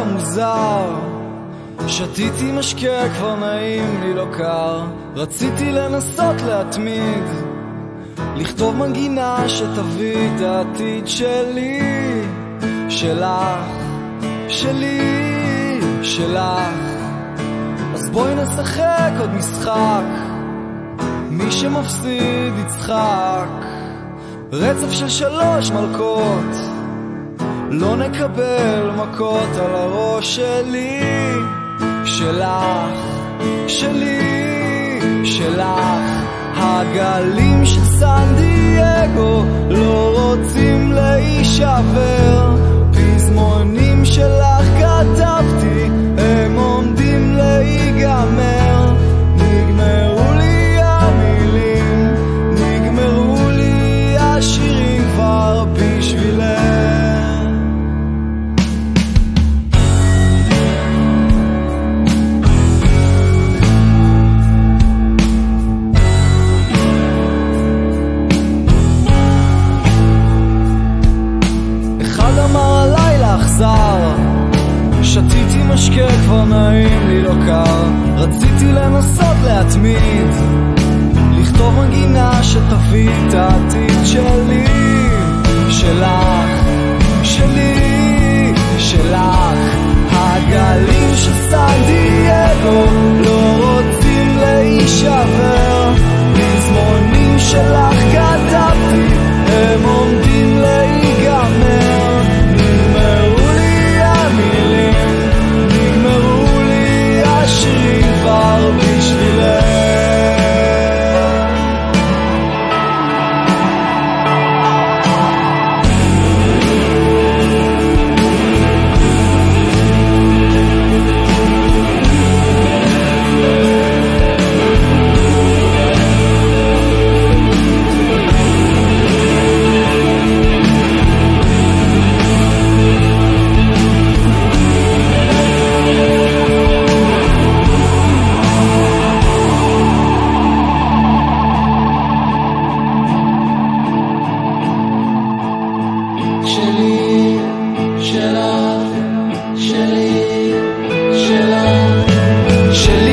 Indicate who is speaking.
Speaker 1: מוזר, שתיתי משקה כבר נעים לי לא קר, רציתי לנסות להתמיד, לכתוב מנגינה שתביא את העתיד שלי, שלך, שלי, שלך. אז בואי נשחק עוד משחק, מי שמפסיד יצחק, רצף של 3 מלכות, לא נקבל מכות על הראש שלי, שלך, שלי, שלך. הגלים של סן דייגו לא רוצים להישבר, פזמונים שלך כתבתי, הם עומדים להיגמר. נגמרו לי המילים, נגמרו לי השירים כבר בשבילך. שתיתי משקה כבר נעים לי לא קר, רציתי לנסות להתמיד, לכתוב מנגינה שתביא את העתיד שלי, שלך, שלי, שלך. הגלים של סן דייגו לא רוצים להישבר, פזמונים שלך כתבתי, הם עומדים להיגמר. נגמרו לי המילים, נגמרו לי השירים כבר בשבילך. שלי, שלך, שלי, שלך, שלי.